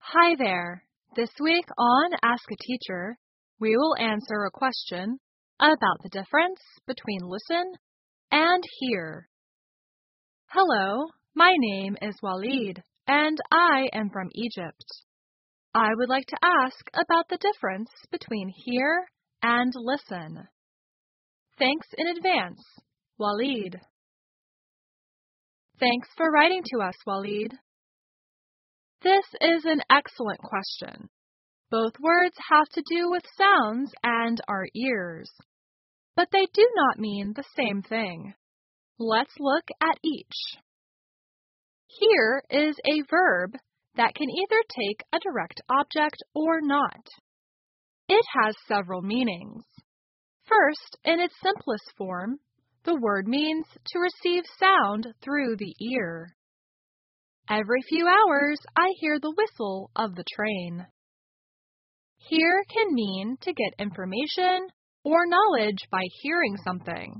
Hi there. This week on Ask a Teacher, we will answer a question about the difference between listen and hear. Hello, my name is Walid, and I am from Egypt. I would like to ask about the difference between hear and listen. Thanks in advance, Walid. Thanks for writing to us, Walid. This is an excellent question. Both words have to do with sounds and our ears, but they do not mean the same thing. Let's look at each. Hear is a verb that can either take a direct object or not. It has several meanings. First, in its simplest form, the word means to receive sound through the ear. Every few hours, I hear the whistle of the train. Hear can mean to get information or knowledge by hearing something.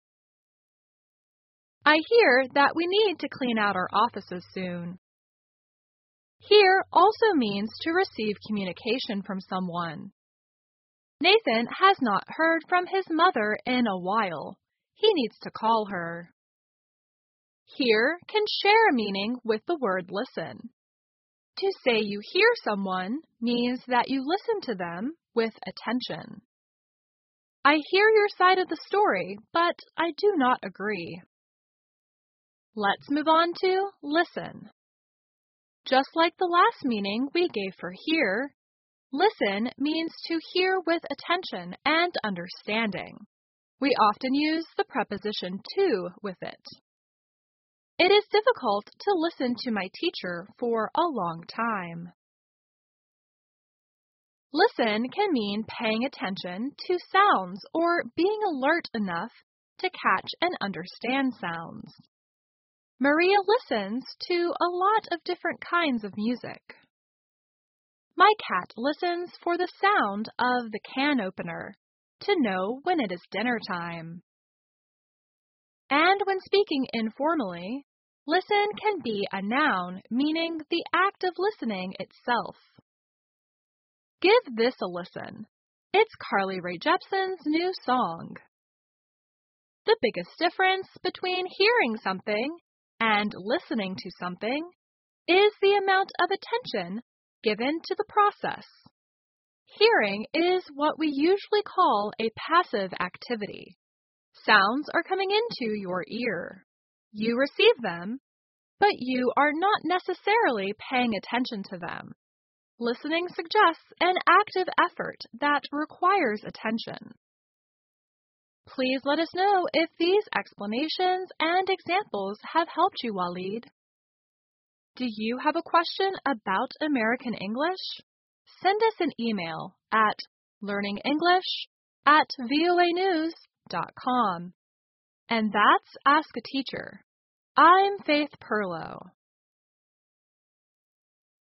I hear that we need to clean out our offices soon. Hear also means to receive communication from someone. Nathan has not heard from his mother in a while. He needs to call her. Hear can share a meaning with the word listen. To say you hear someone means that you listen to them with attention. I hear your side of the story, but I do not agree. Let's move on to listen. Just like the last meaning we gave for hear, listen means to hear with attention and understanding. We often use the preposition to with it. It is difficult to listen to my teacher for a long time. Listen can mean paying attention to sounds or being alert enough to catch and understand sounds. Maria listens to a lot of different kinds of music. My cat listens for the sound of the can opener to know when it is dinner time. And when speaking informally, listen can be a noun meaning the act of listening itself. Give this a listen. It's Carly Rae Jepsen's new song. The biggest difference between hearing something and listening to something is the amount of attention given to the process. Hearing is what we usually call a passive activity. Sounds are coming into your ear. You receive them, but you are not necessarily paying attention to them. Listening suggests an active effort that requires attention. Please let us know if these explanations and examples have helped you, Walid. Do you have a question about American English? Send us an email at learningenglish@voanews.com. And that's Ask a Teacher. I'm Faith Perlow.